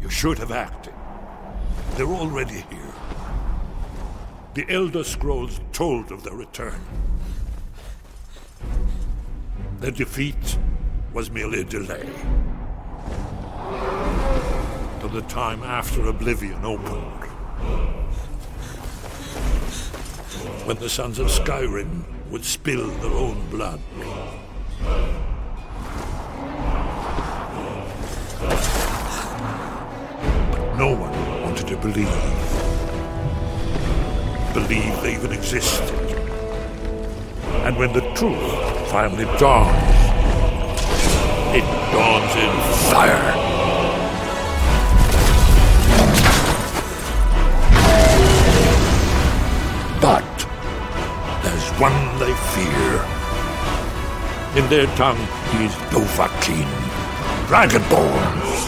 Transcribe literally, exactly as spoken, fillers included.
should have acted. They're already here. The Elder Scrolls told of their return. Their defeat was merely a delay. To the time after Oblivion opened. When the Sons of Skyrim would spill their own blood. But no one wanted to believe. Believe they even existed. And when the truth finally dawns, it dawns in fire. But there's one they fear. In their tongue, he's Dovahkiin, Dragonborn.